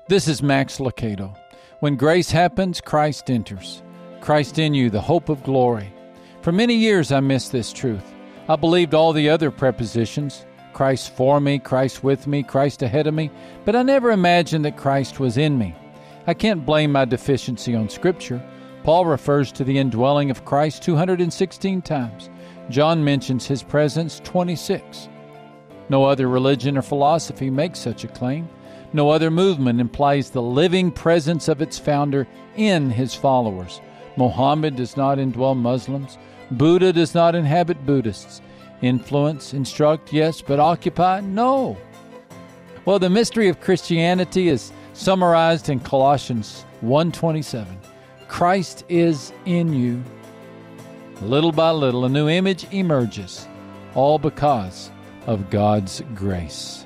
This is Max Lucado. When grace happens, Christ enters. Christ in you, the hope of glory. For many years I missed this truth. I believed all the other prepositions, Christ for me, Christ with me, Christ ahead of me, but I never imagined that Christ was in me. I can't blame my deficiency on Scripture. Paul refers to the indwelling of Christ 216 times. John mentions his presence 26. No other religion or philosophy makes such a claim. No other movement implies the living presence of its founder in his followers. Mohammed does not indwell Muslims. Buddha does not inhabit Buddhists. Influence, instruct, yes, but occupy, no. Well, the mystery of Christianity is summarized in Colossians 1:27. Christ is in you. Little by little, a new image emerges, all because of God's grace.